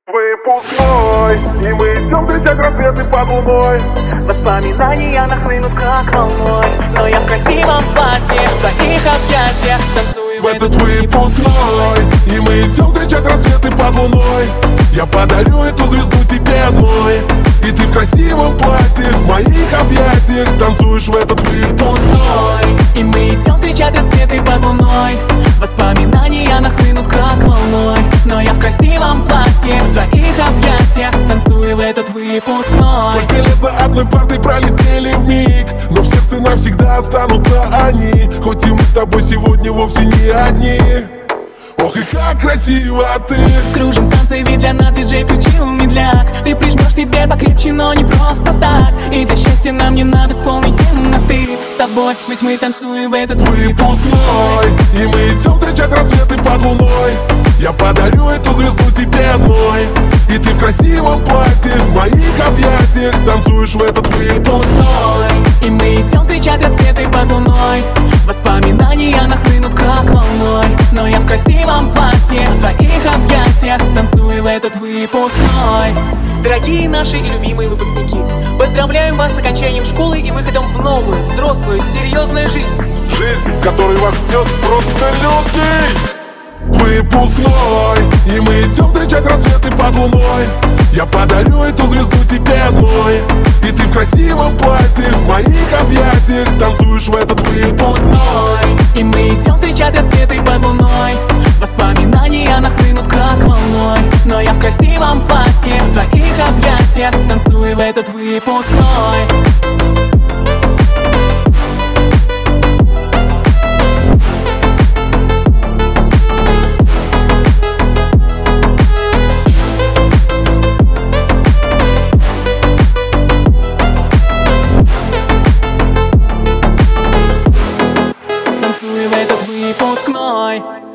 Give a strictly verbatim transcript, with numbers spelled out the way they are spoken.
Выпускной, и мы идем встречать рассветы под луной. Воспоминания нахлынут как волной, но я в красивом платье, в твоих объятиях танцую В этот выпускной, и мы идем встречать рассветы под луной. Я подарю эту звезду тебе одной, и ты в красивом платье, в моих объятиях танцуешь в этот выпускной. И мы идем встречать рассветы под луной. Воспоминания нахлынут как волной, но я в красивом платье, в твоих объятиях танцую в этот выпускной. Сколько лет за одной партой пролетели вмиг, но в сердце навсегда останутся они. Хоть и мы с тобой сегодня вовсе не одни. Ох, и как красиво ты! Кружим в танце, ведь для нас диджей включил медляк. Ты прижмешь себе покрепче, но не просто так. И для счастья нам не надо полной темноты. С тобой, ведь мы танцуем в этот выпускной, и мы идем встречать рассветы под луной. Я подарю эту звезду тебе одной, и ты в красивом платье, в моих объятиях танцуешь в этот выпускной. И мы идем встречать рассветы под луной. Воспоминания нахлынут как волной, но я в красивом платье, в твоих объятиях танцую в этот выпускной. Дорогие наши и любимые выпускники, поздравляем вас с окончанием школы и выходом в новую, взрослую, серьезную жизнь. Жизнь, в которой вас ждет просто людей. Выпускной, и мы идем встречать рассветы под луной. Я подарю эту звезду тебе одной, и ты в красивом платье, в моих объятиях танцуешь в этот выпускной. И мы идем встречать рассветы под луной. Воспоминания нахлынут как волной, но я в красивом платье, в твоих объятиях танцую в этот выпускной. В этот выпускной.